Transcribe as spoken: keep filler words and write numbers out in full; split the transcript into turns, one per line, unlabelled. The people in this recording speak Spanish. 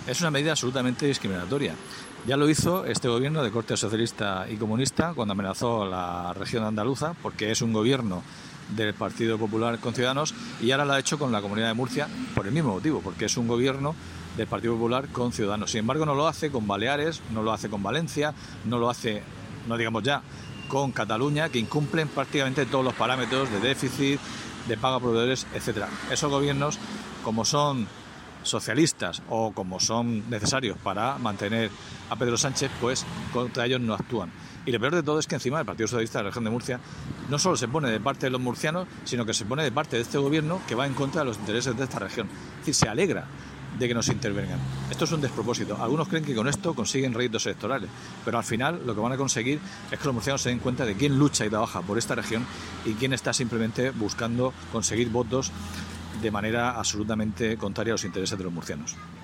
Es una medida absolutamente discriminatoria. Ya lo hizo este gobierno de corte socialista y comunista cuando amenazó la región andaluza, porque es un gobierno del Partido Popular con Ciudadanos, y ahora lo ha hecho con la Comunidad de Murcia por el mismo motivo, porque es un gobierno del Partido Popular con Ciudadanos. Sin embargo, no lo hace con Baleares, no lo hace con Valencia, no lo hace, no digamos ya, con Cataluña, que incumplen prácticamente todos los parámetros de déficit, de pago a proveedores, etcétera. Esos gobiernos, como son socialistas o como son necesarios para mantener a Pedro Sánchez, pues contra ellos no actúan. Y lo peor de todo es que encima el Partido Socialista de la región de Murcia no solo se pone de parte de los murcianos, sino que se pone de parte de este gobierno que va en contra de los intereses de esta región. Es decir, se alegra de que nos intervengan. Esto es un despropósito. Algunos creen que con esto consiguen réditos electorales, pero al final lo que van a conseguir es que los murcianos se den cuenta de quién lucha y trabaja por esta región y quién está simplemente buscando conseguir votos de manera absolutamente contraria a los intereses de los murcianos.